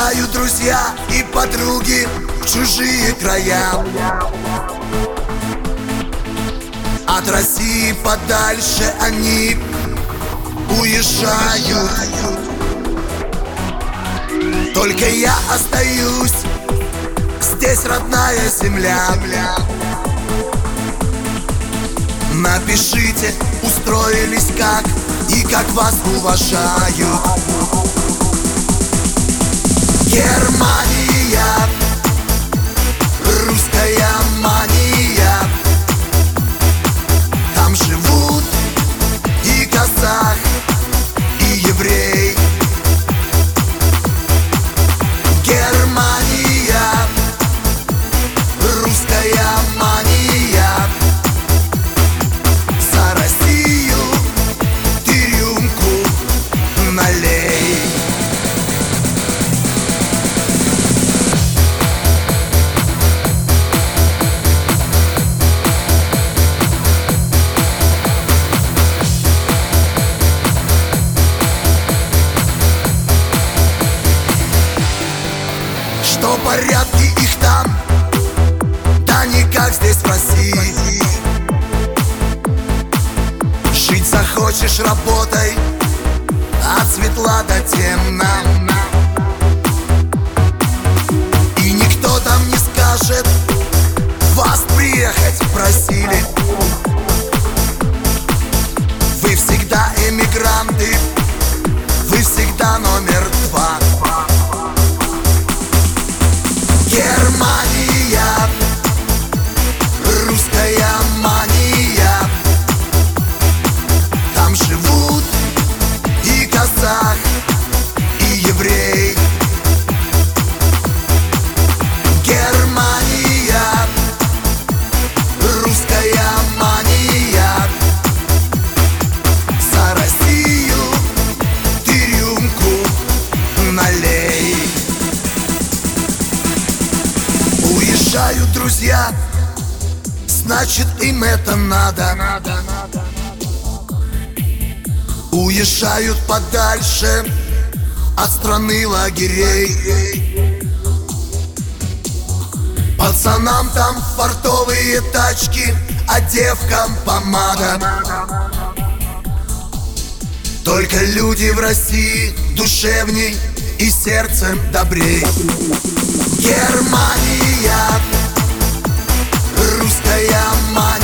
Уезжают друзья и подруги в чужие края, от России подальше они уезжают. Только я остаюсь, здесь родная земля. Напишите, устроились как и как вас уважают. Германия, русская мания. Там живут и казах, и еврей. Германия, русская мания. За Россию ты рюмку налей. Что порядки их там, да не как здесь в России. Жить захочешь — работай от светла до темна. И никто там не скажет, вас приехать просили. Вы всегда эмигранты, вы всегда номер два. Германия, русская мания. Там живут и казах, и еврей. Германия, русская мания. За Россию ты рюмку налей. Уезжают друзья, значит им это надо. Уезжают подальше от страны лагерей. Пацанам там фартовые тачки, а девкам помада. Только люди в России душевней и сердцем добрей. Германия, русская мания.